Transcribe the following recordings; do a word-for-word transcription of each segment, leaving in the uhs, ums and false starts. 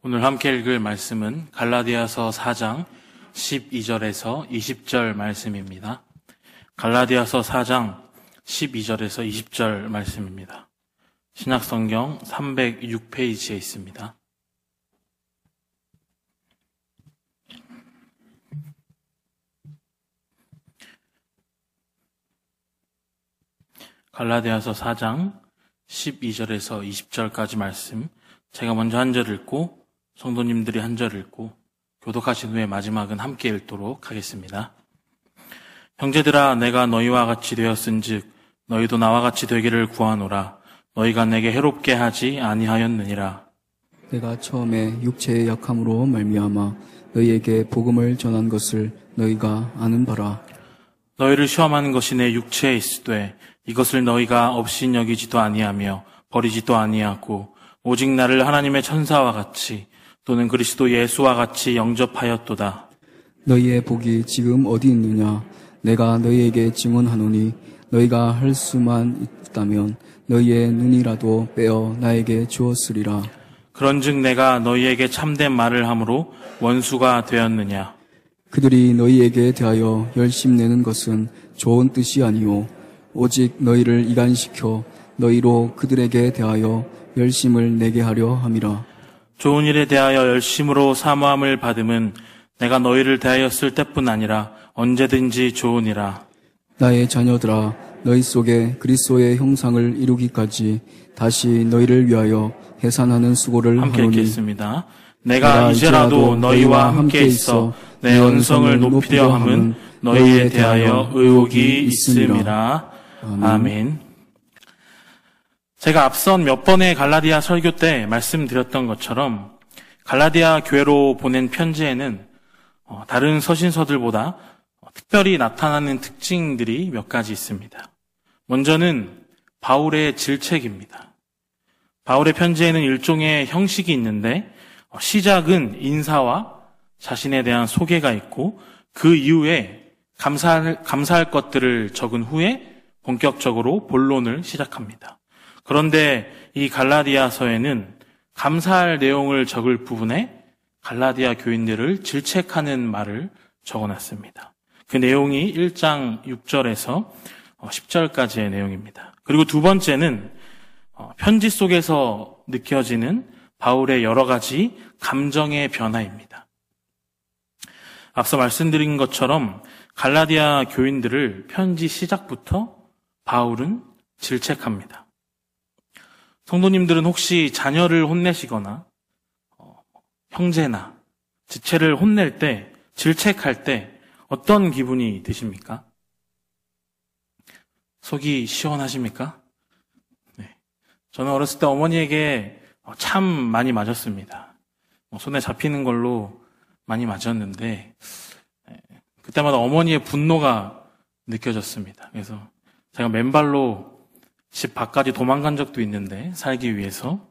오늘 함께 읽을 말씀은 갈라디아서 사 장 십이 절에서 이십 절 말씀입니다. 갈라디아서 사 장 십이 절에서 이십 절 말씀입니다. 신약성경 삼백육 페이지에 있습니다. 갈라디아서 사 장 십이 절에서 이십 절까지 말씀, 제가 먼저 한 절 읽고 성도님들이 한 절 읽고 교독하신 후에 마지막은 함께 읽도록 하겠습니다. 형제들아, 내가 너희와 같이 되었은즉 너희도 나와 같이 되기를 구하노라. 너희가 내게 해롭게 하지 아니하였느니라. 내가 처음에 육체의 약함으로 말미암아 너희에게 복음을 전한 것을 너희가 아는 바라. 너희를 시험하는 것이 내 육체에 있으되 이것을 너희가 업신 여기지도 아니하며 버리지도 아니하고 오직 나를 하나님의 천사와 같이 또는 그리스도 예수와 같이 영접하였도다. 너희의 복이 지금 어디 있느냐? 내가 너희에게 증언하노니 너희가 할 수만 있다면 너희의 눈이라도 빼어 나에게 주었으리라. 그런즉 내가 너희에게 참된 말을 함으로 원수가 되었느냐? 그들이 너희에게 대하여 열심내는 것은 좋은 뜻이 아니오 오직 너희를 이간시켜 너희로 그들에게 대하여 열심을 내게 하려 함이라. 좋은 일에 대하여 열심으로 사모함을 받음은 내가 너희를 대하였을 때뿐 아니라 언제든지 좋으니라. 나의 자녀들아, 너희 속에 그리스도의 형상을 이루기까지 다시 너희를 위하여 해산하는 수고를 함께 하노니 읽겠습니다. 내가 이제라도 너희와 함께 있어 내 언성을 높이려 함은 너희에 대하여 의혹이 있음이라. 아멘. 제가 앞선 몇 번의 갈라디아 설교 때 말씀드렸던 것처럼 갈라디아 교회로 보낸 편지에는 다른 서신서들보다 특별히 나타나는 특징들이 몇 가지 있습니다. 먼저는 바울의 질책입니다. 바울의 편지에는 일종의 형식이 있는데 시작은 인사와 자신에 대한 소개가 있고 그 이후에 감사할, 감사할 것들을 적은 후에 본격적으로 본론을 시작합니다. 그런데 이 갈라디아서에는 감사할 내용을 적을 부분에 갈라디아 교인들을 질책하는 말을 적어놨습니다. 그 내용이 일 장 육 절에서 십 절까지의 내용입니다. 그리고 두 번째는 편지 속에서 느껴지는 바울의 여러 가지 감정의 변화입니다. 앞서 말씀드린 것처럼 갈라디아 교인들을 편지 시작부터 바울은 질책합니다. 성도님들은 혹시 자녀를 혼내시거나 어, 형제나 지체를 혼낼 때, 질책할 때 어떤 기분이 드십니까? 속이 시원하십니까? 네. 저는 어렸을 때 어머니에게 참 많이 맞았습니다. 손에 잡히는 걸로 많이 맞았는데 그때마다 어머니의 분노가 느껴졌습니다. 그래서 제가 맨발로 집 밖까지 도망간 적도 있는데, 살기 위해서.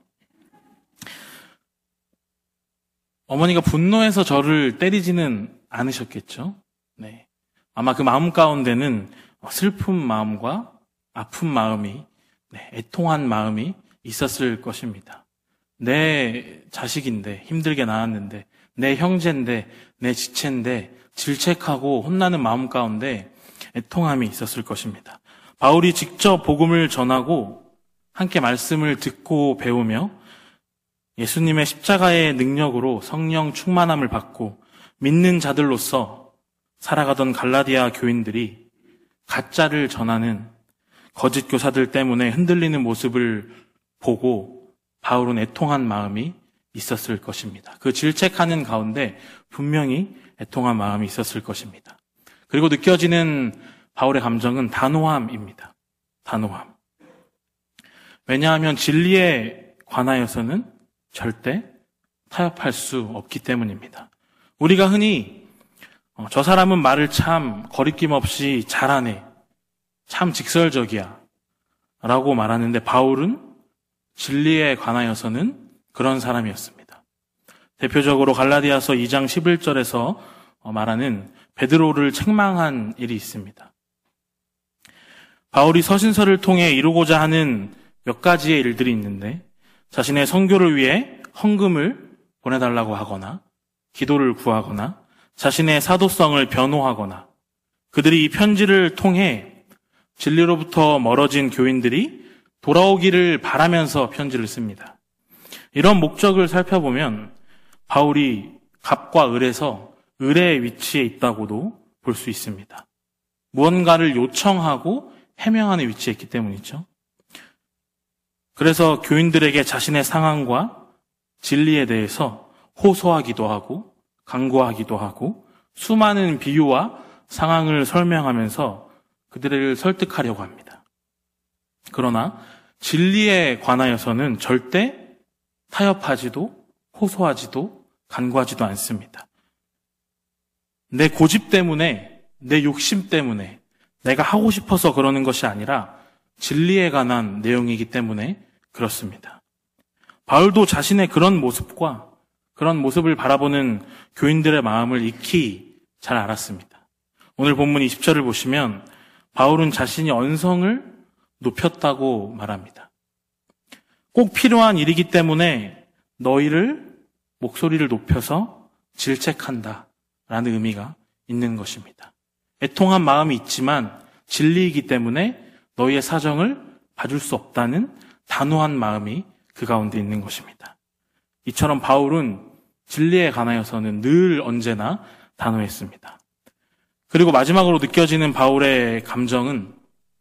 어머니가 분노해서 저를 때리지는 않으셨겠죠? 네. 아마 그 마음 가운데는 슬픈 마음과 아픈 마음이, 네, 애통한 마음이 있었을 것입니다. 내 자식인데, 힘들게 낳았는데, 내 형제인데, 내 지체인데, 질책하고 혼나는 마음 가운데 애통함이 있었을 것입니다. 바울이 직접 복음을 전하고 함께 말씀을 듣고 배우며 예수님의 십자가의 능력으로 성령 충만함을 받고 믿는 자들로서 살아가던 갈라디아 교인들이 가짜를 전하는 거짓 교사들 때문에 흔들리는 모습을 보고 바울은 애통한 마음이 있었을 것입니다. 그 질책하는 가운데 분명히 애통한 마음이 있었을 것입니다. 그리고 느껴지는 바울의 감정은 단호함입니다. 단호함. 왜냐하면 진리에 관하여서는 절대 타협할 수 없기 때문입니다. 우리가 흔히 어, 저 사람은 말을 참 거리낌 없이 잘하네, 참 직설적이야 라고 말하는데 바울은 진리에 관하여서는 그런 사람이었습니다. 대표적으로 갈라디아서 이 장 십일 절에서 말하는 베드로를 책망한 일이 있습니다. 바울이 서신서를 통해 이루고자 하는 몇 가지의 일들이 있는데 자신의 선교를 위해 헌금을 보내달라고 하거나 기도를 구하거나 자신의 사도성을 변호하거나 그들이 이 편지를 통해 진리로부터 멀어진 교인들이 돌아오기를 바라면서 편지를 씁니다. 이런 목적을 살펴보면 바울이 갑과 을에서 을의 위치에 있다고도 볼 수 있습니다. 무언가를 요청하고 해명하는 위치에 있기 때문이죠. 그래서 교인들에게 자신의 상황과 진리에 대해서 호소하기도 하고 강구하기도 하고 수많은 비유와 상황을 설명하면서 그들을 설득하려고 합니다. 그러나 진리에 관하여서는 절대 타협하지도 호소하지도 간구하지도 않습니다. 내 고집 때문에, 내 욕심 때문에 내가 하고 싶어서 그러는 것이 아니라 진리에 관한 내용이기 때문에 그렇습니다. 바울도 자신의 그런 모습과 그런 모습을 바라보는 교인들의 마음을 익히 잘 알았습니다. 오늘 본문 이십 절을 보시면 바울은 자신이 언성을 높였다고 말합니다. 꼭 필요한 일이기 때문에 너희를 목소리를 높여서 질책한다 라는 의미가 있는 것입니다. 애통한 마음이 있지만 진리이기 때문에 너희의 사정을 봐줄 수 없다는 단호한 마음이 그 가운데 있는 것입니다. 이처럼 바울은 진리에 관하여서는 늘 언제나 단호했습니다. 그리고 마지막으로 느껴지는 바울의 감정은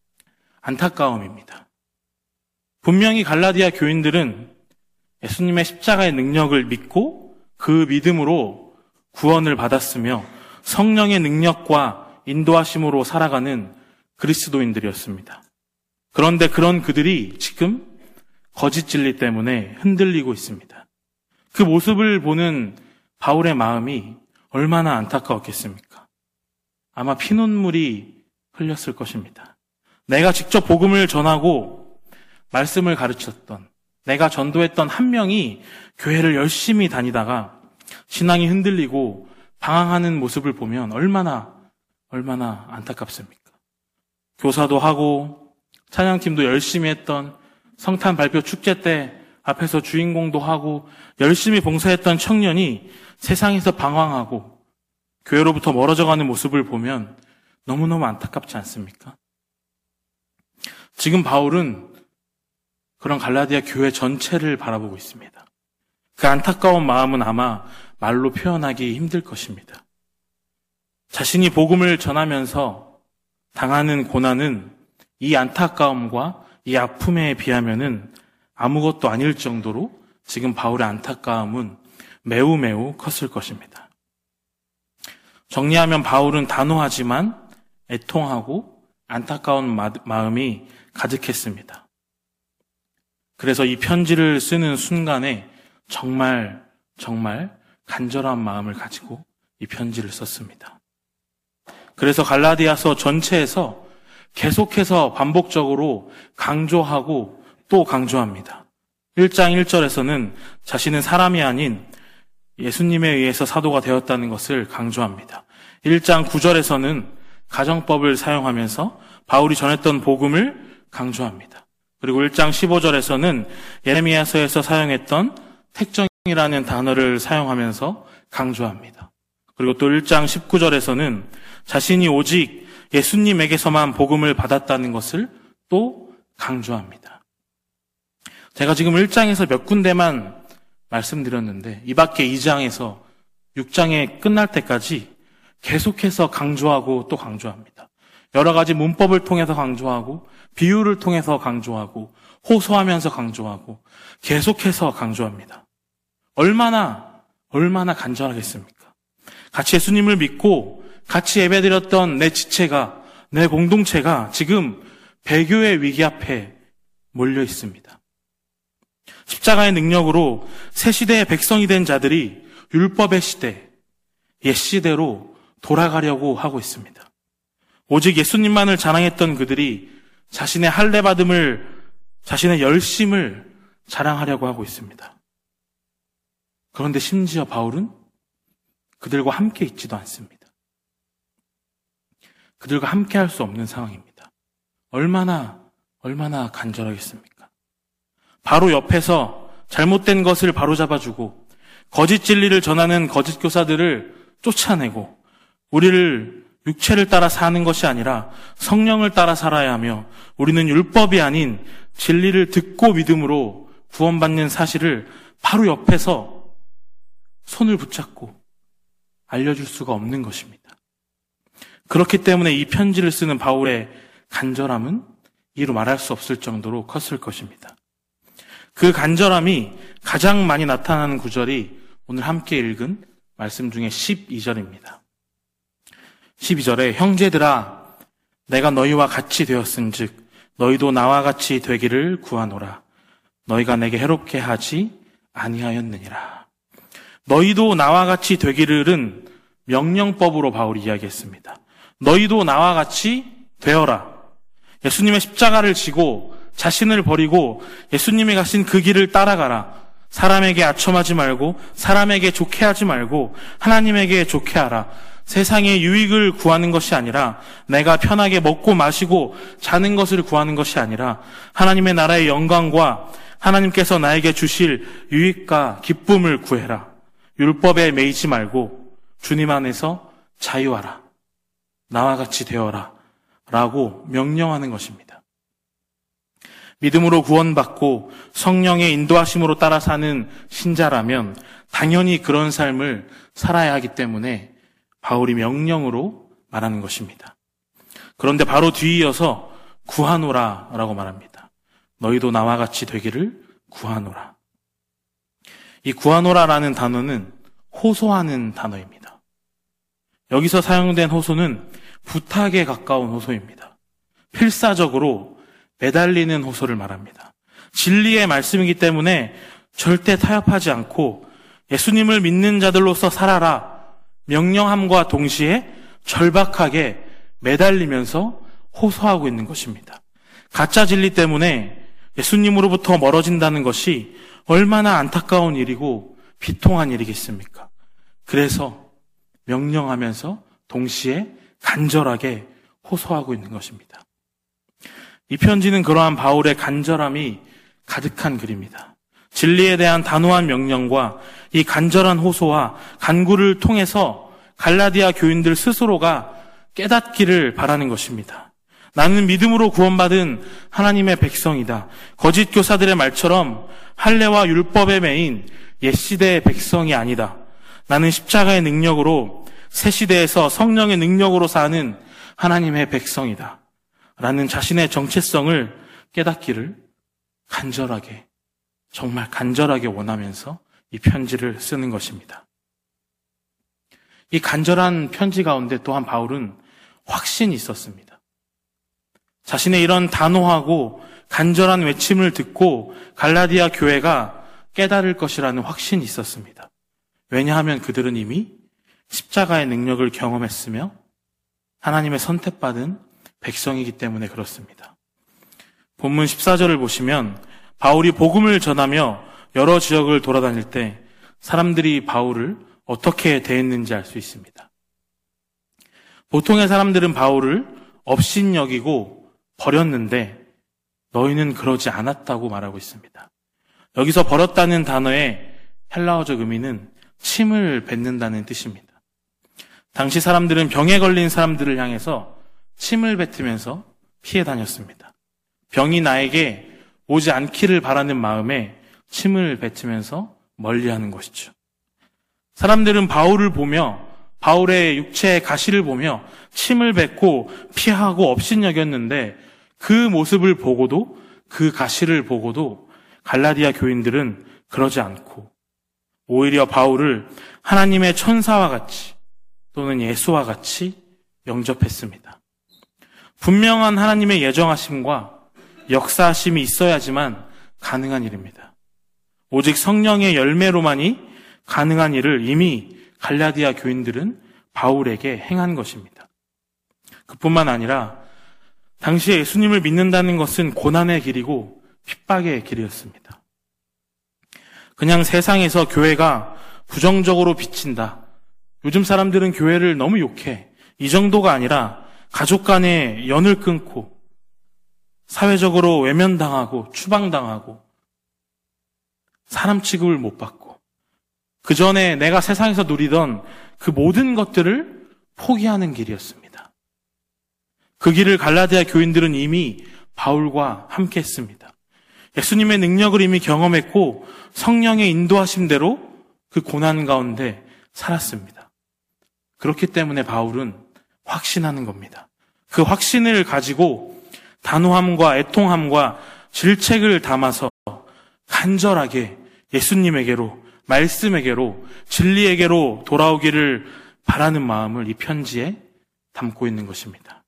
안타까움입니다. 분명히 갈라디아 교인들은 예수님의 십자가의 능력을 믿고 그 믿음으로 구원을 받았으며 성령의 능력과 인도하심으로 살아가는 그리스도인들이었습니다. 그런데 그런 그들이 지금 거짓 진리 때문에 흔들리고 있습니다. 그 모습을 보는 바울의 마음이 얼마나 안타까웠겠습니까? 아마 피눈물이 흘렸을 것입니다. 내가 직접 복음을 전하고 말씀을 가르쳤던, 내가 전도했던 한 명이 교회를 열심히 다니다가 신앙이 흔들리고 방황하는 모습을 보면 얼마나 얼마나 안타깝습니까? 교사도 하고 찬양팀도 열심히 했던, 성탄 발표 축제 때 앞에서 주인공도 하고 열심히 봉사했던 청년이 세상에서 방황하고 교회로부터 멀어져가는 모습을 보면 너무너무 안타깝지 않습니까? 지금 바울은 그런 갈라디아 교회 전체를 바라보고 있습니다. 그 안타까운 마음은 아마 말로 표현하기 힘들 것입니다. 자신이 복음을 전하면서 당하는 고난은 이 안타까움과 이 아픔에 비하면은 아무것도 아닐 정도로 지금 바울의 안타까움은 매우 매우 컸을 것입니다. 정리하면 바울은 단호하지만 애통하고 안타까운 마음이 가득했습니다. 그래서 이 편지를 쓰는 순간에 정말 정말 간절한 마음을 가지고 이 편지를 썼습니다. 그래서 갈라디아서 전체에서 계속해서 반복적으로 강조하고 또 강조합니다. 일 장 일 절에서는 자신은 사람이 아닌 예수님에 의해서 사도가 되었다는 것을 강조합니다. 일 장 구 절에서는 가정법을 사용하면서 바울이 전했던 복음을 강조합니다. 그리고 일 장 십오 절에서는 예레미야서에서 사용했던 택정이라는 단어를 사용하면서 강조합니다. 그리고 또 일 장 십구 절에서는 자신이 오직 예수님에게서만 복음을 받았다는 것을 또 강조합니다. 제가 지금 일 장에서 몇 군데만 말씀드렸는데 이 밖에 이 장에서 육 장에 끝날 때까지 계속해서 강조하고 또 강조합니다. 여러 가지 문법을 통해서 강조하고 비유를 통해서 강조하고 호소하면서 강조하고 계속해서 강조합니다. 얼마나 얼마나 간절하겠습니까? 같이 예수님을 믿고 같이 예배드렸던 내 지체가, 내 공동체가 지금 배교의 위기 앞에 몰려 있습니다. 십자가의 능력으로 새 시대의 백성이 된 자들이 율법의 시대, 옛 시대로 돌아가려고 하고 있습니다. 오직 예수님만을 자랑했던 그들이 자신의 할례받음을, 자신의 열심을 자랑하려고 하고 있습니다. 그런데 심지어 바울은 그들과 함께 있지도 않습니다. 그들과 함께 할 수 없는 상황입니다. 얼마나 얼마나 간절하겠습니까? 바로 옆에서 잘못된 것을 바로잡아주고 거짓 진리를 전하는 거짓 교사들을 쫓아내고 우리를 육체를 따라 사는 것이 아니라 성령을 따라 살아야 하며 우리는 율법이 아닌 진리를 듣고 믿음으로 구원받는 사실을 바로 옆에서 손을 붙잡고 알려줄 수가 없는 것입니다. 그렇기 때문에 이 편지를 쓰는 바울의 간절함은 이루 말할 수 없을 정도로 컸을 것입니다. 그 간절함이 가장 많이 나타나는 구절이 오늘 함께 읽은 말씀 중에 십이 절입니다. 십이 절에 형제들아 내가 너희와 같이 되었은즉 너희도 나와 같이 되기를 구하노라. 너희가 내게 해롭게 하지 아니하였느니라. 너희도 나와 같이 되기를은 명령법으로 바울이 이야기했습니다. 너희도 나와 같이 되어라. 예수님의 십자가를 지고 자신을 버리고 예수님이 가신 그 길을 따라가라. 사람에게 아첨하지 말고 사람에게 좋게 하지 말고 하나님에게 좋게 하라. 세상의 유익을 구하는 것이 아니라 내가 편하게 먹고 마시고 자는 것을 구하는 것이 아니라 하나님의 나라의 영광과 하나님께서 나에게 주실 유익과 기쁨을 구해라. 율법에 매이지 말고 주님 안에서 자유하라. 나와 같이 되어라. 라고 명령하는 것입니다. 믿음으로 구원받고 성령의 인도하심으로 따라 사는 신자라면 당연히 그런 삶을 살아야 하기 때문에 바울이 명령으로 말하는 것입니다. 그런데 바로 뒤이어서 구하노라 라고 말합니다. 너희도 나와 같이 되기를 구하노라. 이 구하노라라는 단어는 호소하는 단어입니다. 여기서 사용된 호소는 부탁에 가까운 호소입니다. 필사적으로 매달리는 호소를 말합니다. 진리의 말씀이기 때문에 절대 타협하지 않고 예수님을 믿는 자들로서 살아라 명령함과 동시에 절박하게 매달리면서 호소하고 있는 것입니다. 가짜 진리 때문에 예수님으로부터 멀어진다는 것이 얼마나 안타까운 일이고 비통한 일이겠습니까? 그래서 명령하면서 동시에 간절하게 호소하고 있는 것입니다. 이 편지는 그러한 바울의 간절함이 가득한 글입니다. 진리에 대한 단호한 명령과 이 간절한 호소와 간구를 통해서 갈라디아 교인들 스스로가 깨닫기를 바라는 것입니다. 나는 믿음으로 구원받은 하나님의 백성이다. 거짓 교사들의 말처럼 할례와 율법에 매인 옛시대의 백성이 아니다. 나는 십자가의 능력으로 새 시대에서 성령의 능력으로 사는 하나님의 백성이다. 라는 자신의 정체성을 깨닫기를 간절하게, 정말 간절하게 원하면서 이 편지를 쓰는 것입니다. 이 간절한 편지 가운데 또한 바울은 확신이 있었습니다. 자신의 이런 단호하고 간절한 외침을 듣고 갈라디아 교회가 깨달을 것이라는 확신이 있었습니다. 왜냐하면 그들은 이미 십자가의 능력을 경험했으며 하나님의 선택받은 백성이기 때문에 그렇습니다. 본문 십사 절을 보시면 바울이 복음을 전하며 여러 지역을 돌아다닐 때 사람들이 바울을 어떻게 대했는지 알 수 있습니다. 보통의 사람들은 바울을 업신여기고 버렸는데 너희는 그러지 않았다고 말하고 있습니다. 여기서 버렸다는 단어의 헬라어적 의미는 침을 뱉는다는 뜻입니다. 당시 사람들은 병에 걸린 사람들을 향해서 침을 뱉으면서 피해 다녔습니다. 병이 나에게 오지 않기를 바라는 마음에 침을 뱉으면서 멀리하는 것이죠. 사람들은 바울을 보며 바울의 육체의 가시를 보며 침을 뱉고 피하고 업신여겼는데 그 모습을 보고도 그 가시를 보고도 갈라디아 교인들은 그러지 않고 오히려 바울을 하나님의 천사와 같이 또는 예수와 같이 영접했습니다. 분명한 하나님의 예정하심과 역사하심이 있어야지만 가능한 일입니다. 오직 성령의 열매로만이 가능한 일을 이미 갈라디아 교인들은 바울에게 행한 것입니다. 그뿐만 아니라 당시에 예수님을 믿는다는 것은 고난의 길이고 핍박의 길이었습니다. 그냥 세상에서 교회가 부정적으로 비친다. 요즘 사람들은 교회를 너무 욕해. 이 정도가 아니라 가족 간의 연을 끊고 사회적으로 외면당하고 추방당하고 사람 취급을 못 받고 그 전에 내가 세상에서 누리던 그 모든 것들을 포기하는 길이었습니다. 그 길을 갈라디아 교인들은 이미 바울과 함께 했습니다. 예수님의 능력을 이미 경험했고 성령의 인도하심대로 그 고난 가운데 살았습니다. 그렇기 때문에 바울은 확신하는 겁니다. 그 확신을 가지고 단호함과 애통함과 질책을 담아서 간절하게 예수님에게로, 말씀에게로, 진리에게로 돌아오기를 바라는 마음을 이 편지에 담고 있는 것입니다.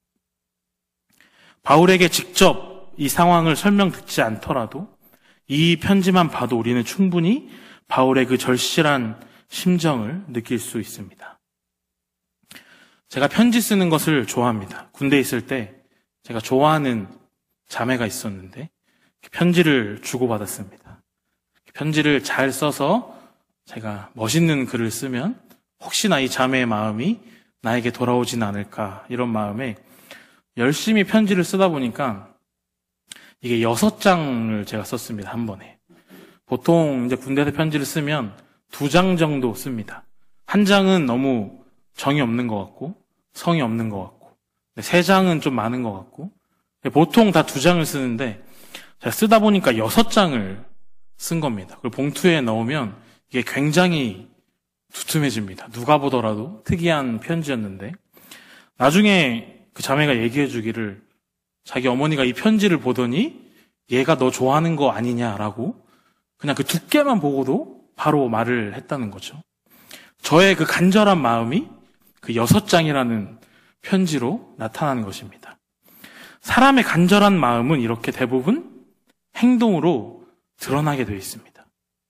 바울에게 직접 이 상황을 설명 듣지 않더라도 이 편지만 봐도 우리는 충분히 바울의 그 절실한 심정을 느낄 수 있습니다. 제가 편지 쓰는 것을 좋아합니다. 군대에 있을 때 제가 좋아하는 자매가 있었는데 편지를 주고받았습니다. 편지를 잘 써서 제가 멋있는 글을 쓰면 혹시나 이 자매의 마음이 나에게 돌아오진 않을까 이런 마음에 열심히 편지를 쓰다 보니까 이게 여섯 장을 제가 썼습니다. 한 번에. 보통 이제 군대에서 편지를 쓰면 두 장 정도 씁니다. 한 장은 너무 정이 없는 것 같고 성이 없는 것 같고 세 장은 좀 많은 것 같고 보통 다 두 장을 쓰는데 제가 쓰다 보니까 여섯 장을 쓴 겁니다. 그리고 봉투에 넣으면 이게 굉장히 두툼해집니다. 누가 보더라도 특이한 편지였는데 나중에 그 자매가 얘기해 주기를 자기 어머니가 이 편지를 보더니 얘가 너 좋아하는 거 아니냐라고 그냥 그 두께만 보고도 바로 말을 했다는 거죠. 저의 그 간절한 마음이 그 여섯 장이라는 편지로 나타나는 것입니다. 사람의 간절한 마음은 이렇게 대부분 행동으로 드러나게 되어 있습니다.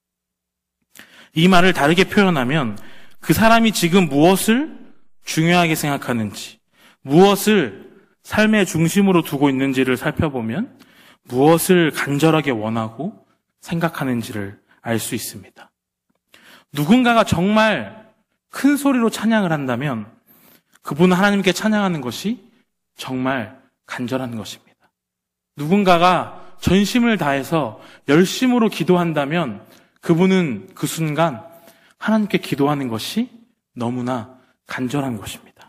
이 말을 다르게 표현하면 그 사람이 지금 무엇을 중요하게 생각하는지, 무엇을 삶의 중심으로 두고 있는지를 살펴보면 무엇을 간절하게 원하고 생각하는지를 알 수 있습니다. 누군가가 정말 큰 소리로 찬양을 한다면 그분은 하나님께 찬양하는 것이 정말 간절한 것입니다. 누군가가 전심을 다해서 열심으로 기도한다면 그분은 그 순간 하나님께 기도하는 것이 너무나 간절한 것입니다.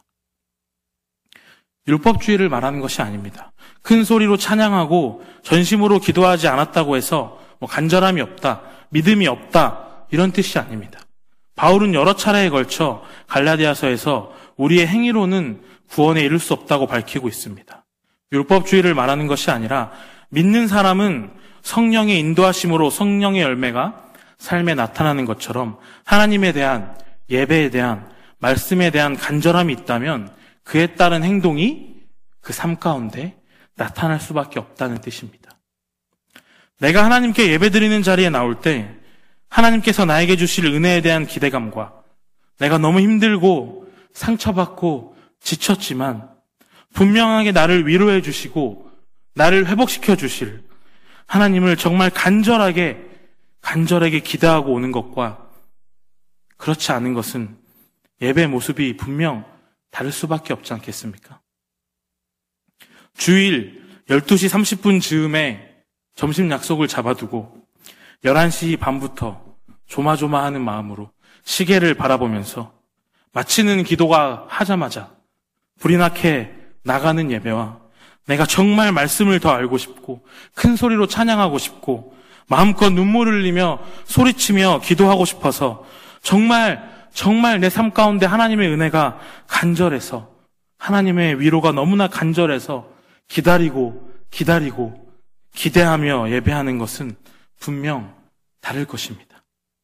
율법주의를 말하는 것이 아닙니다. 큰 소리로 찬양하고 전심으로 기도하지 않았다고 해서 뭐 간절함이 없다, 믿음이 없다 이런 뜻이 아닙니다. 바울은 여러 차례에 걸쳐 갈라디아서에서 우리의 행위로는 구원에 이를 수 없다고 밝히고 있습니다. 율법주의를 말하는 것이 아니라 믿는 사람은 성령의 인도하심으로 성령의 열매가 삶에 나타나는 것처럼 하나님에 대한 예배에 대한 말씀에 대한 간절함이 있다면 그에 따른 행동이 그 삶 가운데 나타날 수밖에 없다는 뜻입니다. 내가 하나님께 예배드리는 자리에 나올 때 하나님께서 나에게 주실 은혜에 대한 기대감과 내가 너무 힘들고 상처받고 지쳤지만 분명하게 나를 위로해 주시고 나를 회복시켜 주실 하나님을 정말 간절하게 간절하게 기대하고 오는 것과 그렇지 않은 것은 예배 모습이 분명 다를 수밖에 없지 않겠습니까? 주일 열두 시 삼십 분 즈음에 점심 약속을 잡아두고 열한 시 반부터 조마조마하는 마음으로 시계를 바라보면서 마치는 기도가 하자마자 불이 나게 나가는 예배와 내가 정말 말씀을 더 알고 싶고 큰 소리로 찬양하고 싶고 마음껏 눈물을 흘리며 소리치며 기도하고 싶어서 정말 정말 내 삶 가운데 하나님의 은혜가 간절해서 하나님의 위로가 너무나 간절해서 기다리고 기다리고 기대하며 예배하는 것은 분명 다를 것입니다.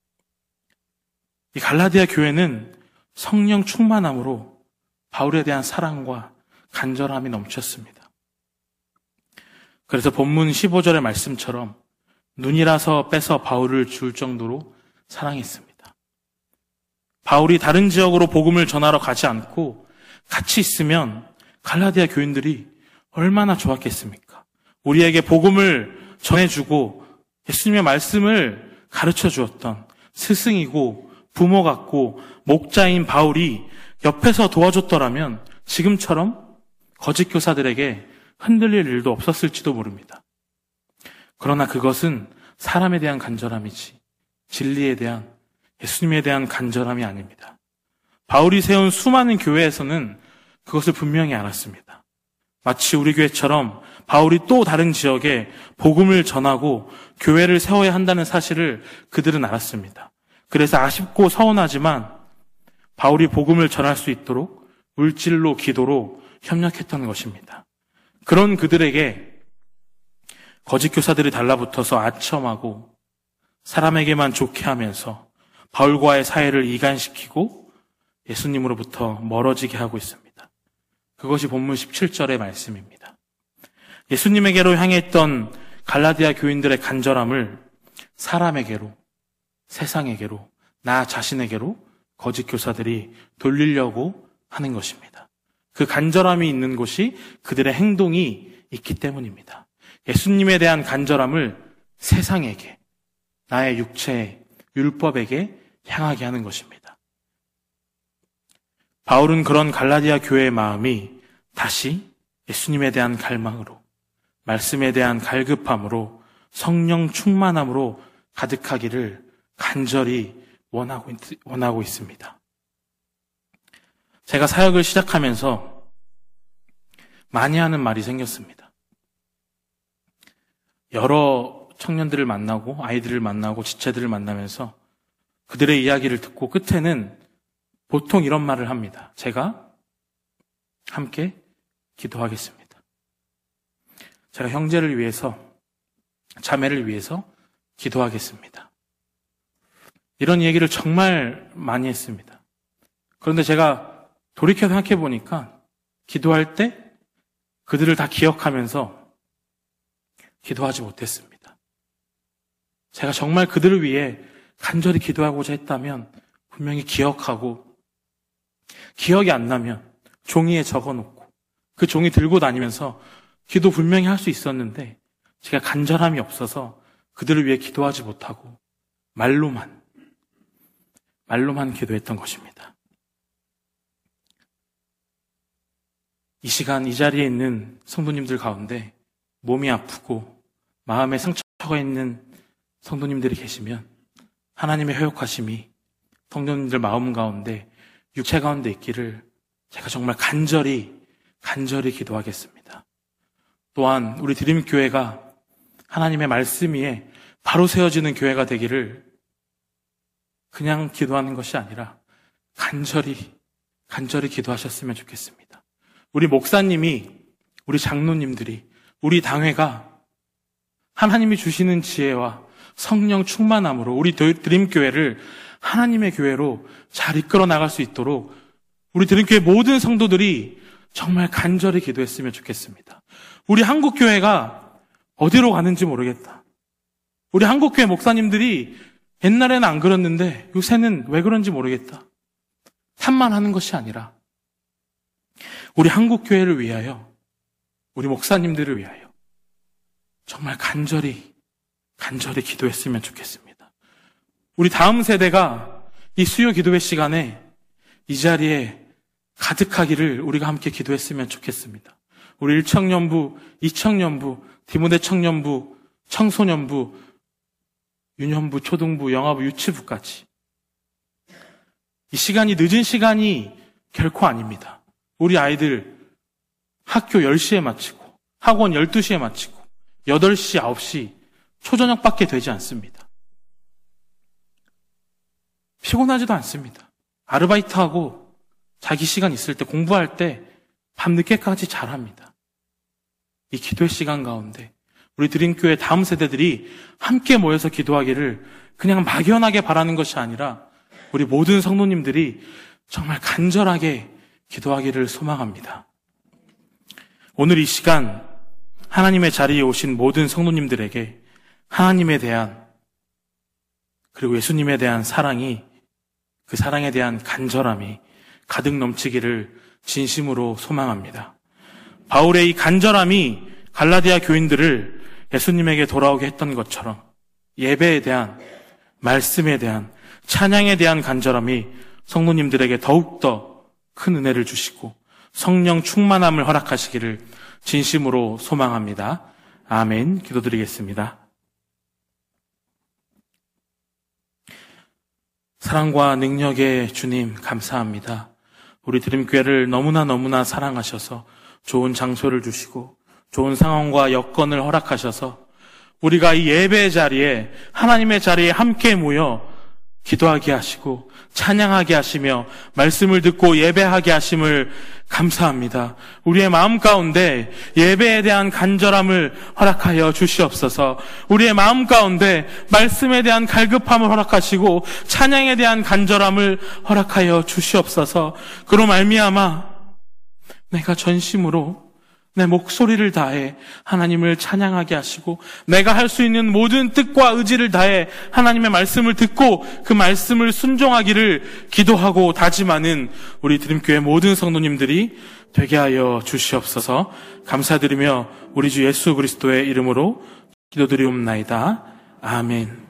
이 갈라디아 교회는 성령 충만함으로 바울에 대한 사랑과 간절함이 넘쳤습니다. 그래서 본문 십오 절의 말씀처럼 눈이라서 빼서 바울을 줄 정도로 사랑했습니다. 바울이 다른 지역으로 복음을 전하러 가지 않고 같이 있으면 갈라디아 교인들이 얼마나 좋았겠습니까? 우리에게 복음을 전해주고 예수님의 말씀을 가르쳐 주었던 스승이고 부모 같고 목자인 바울이 옆에서 도와줬더라면 지금처럼 거짓 교사들에게 흔들릴 일도 없었을지도 모릅니다. 그러나 그것은 사람에 대한 간절함이지 진리에 대한 예수님에 대한 간절함이 아닙니다. 바울이 세운 수많은 교회에서는 그것을 분명히 알았습니다. 마치 우리 교회처럼 바울이 또 다른 지역에 복음을 전하고 교회를 세워야 한다는 사실을 그들은 알았습니다. 그래서 아쉽고 서운하지만 바울이 복음을 전할 수 있도록 물질로 기도로 협력했던 것입니다. 그런 그들에게 거짓 교사들이 달라붙어서 아첨하고 사람에게만 좋게 하면서 바울과의 사이를 이간시키고 예수님으로부터 멀어지게 하고 있습니다. 그것이 본문 십칠 절의 말씀입니다. 예수님에게로 향했던 갈라디아 교인들의 간절함을 사람에게로, 세상에게로, 나 자신에게로 거짓 교사들이 돌리려고 하는 것입니다. 그 간절함이 있는 곳이 그들의 행동이 있기 때문입니다. 예수님에 대한 간절함을 세상에게, 나의 육체, 율법에게 향하게 하는 것입니다. 바울은 그런 갈라디아 교회의 마음이 다시 예수님에 대한 갈망으로, 말씀에 대한 갈급함으로, 성령 충만함으로 가득하기를 간절히 원하고, 원하고 있습니다. 제가 사역을 시작하면서 많이 하는 말이 생겼습니다. 여러 청년들을 만나고 아이들을 만나고 지체들을 만나면서 그들의 이야기를 듣고 끝에는 보통 이런 말을 합니다. 제가 함께 기도하겠습니다. 제가 형제를 위해서, 자매를 위해서 기도하겠습니다. 이런 얘기를 정말 많이 했습니다. 그런데 제가 돌이켜 생각해 보니까 기도할 때 그들을 다 기억하면서 기도하지 못했습니다. 제가 정말 그들을 위해 간절히 기도하고자 했다면 분명히 기억하고, 기억이 안 나면 종이에 적어놓고 그 종이 들고 다니면서 기도 분명히 할 수 있었는데 제가 간절함이 없어서 그들을 위해 기도하지 못하고 말로만 말로만 기도했던 것입니다. 이 시간 이 자리에 있는 성도님들 가운데 몸이 아프고 마음에 상처가 있는 성도님들이 계시면 하나님의 회복하심이 성도님들 마음 가운데, 육체 가운데 있기를 제가 정말 간절히 간절히 기도하겠습니다. 또한 우리 드림교회가 하나님의 말씀 위에 바로 세워지는 교회가 되기를 그냥 기도하는 것이 아니라 간절히 간절히 기도하셨으면 좋겠습니다. 우리 목사님이, 우리 장로님들이, 우리 당회가 하나님이 주시는 지혜와 성령 충만함으로 우리 드림교회를 하나님의 교회로 잘 이끌어 나갈 수 있도록 우리 드림교회 모든 성도들이 정말 간절히 기도했으면 좋겠습니다. 우리 한국교회가 어디로 가는지 모르겠다. 우리 한국교회 목사님들이 옛날에는 안 그랬는데 요새는 왜 그런지 모르겠다. 탓만하는 것이 아니라 우리 한국교회를 위하여, 우리 목사님들을 위하여 정말 간절히 간절히 기도했으면 좋겠습니다. 우리 다음 세대가 이 수요 기도회 시간에 이 자리에 가득하기를 우리가 함께 기도했으면 좋겠습니다. 우리 일 청년부, 이 청년부, 디모데 청년부, 청소년부, 유년부, 초등부, 영아부, 유치부까지 이 시간이 늦은 시간이 결코 아닙니다. 우리 아이들 학교 열 시에 마치고 학원 열두 시에 마치고 여덟 시, 아홉 시 초저녁밖에 되지 않습니다. 피곤하지도 않습니다. 아르바이트하고 자기 시간 있을 때, 공부할 때 밤늦게까지 잘합니다. 이 기도의 시간 가운데 우리 드림교회 다음 세대들이 함께 모여서 기도하기를 그냥 막연하게 바라는 것이 아니라 우리 모든 성도님들이 정말 간절하게 기도하기를 소망합니다. 오늘 이 시간 하나님의 자리에 오신 모든 성도님들에게 하나님에 대한, 그리고 예수님에 대한 사랑이, 그 사랑에 대한 간절함이 가득 넘치기를 진심으로 소망합니다. 바울의 이 간절함이 갈라디아 교인들을 예수님에게 돌아오게 했던 것처럼 예배에 대한, 말씀에 대한, 찬양에 대한 간절함이 성도님들에게 더욱더 큰 은혜를 주시고 성령 충만함을 허락하시기를 진심으로 소망합니다. 아멘. 기도드리겠습니다. 사랑과 능력의 주님 감사합니다. 우리 드림교회를 너무나 너무나 사랑하셔서 좋은 장소를 주시고 좋은 상황과 여건을 허락하셔서 우리가 이 예배의 자리에, 하나님의 자리에 함께 모여 기도하게 하시고 찬양하게 하시며 말씀을 듣고 예배하게 하심을 감사합니다. 우리의 마음 가운데 예배에 대한 간절함을 허락하여 주시옵소서. 우리의 마음 가운데 말씀에 대한 갈급함을 허락하시고 찬양에 대한 간절함을 허락하여 주시옵소서. 그로 말미암아 내가 전심으로 내 목소리를 다해 하나님을 찬양하게 하시고 내가 할 수 있는 모든 뜻과 의지를 다해 하나님의 말씀을 듣고 그 말씀을 순종하기를 기도하고 다짐하는 우리 드림교회 모든 성도님들이 되게 하여 주시옵소서. 감사드리며 우리 주 예수 그리스도의 이름으로 기도드리옵나이다. 아멘.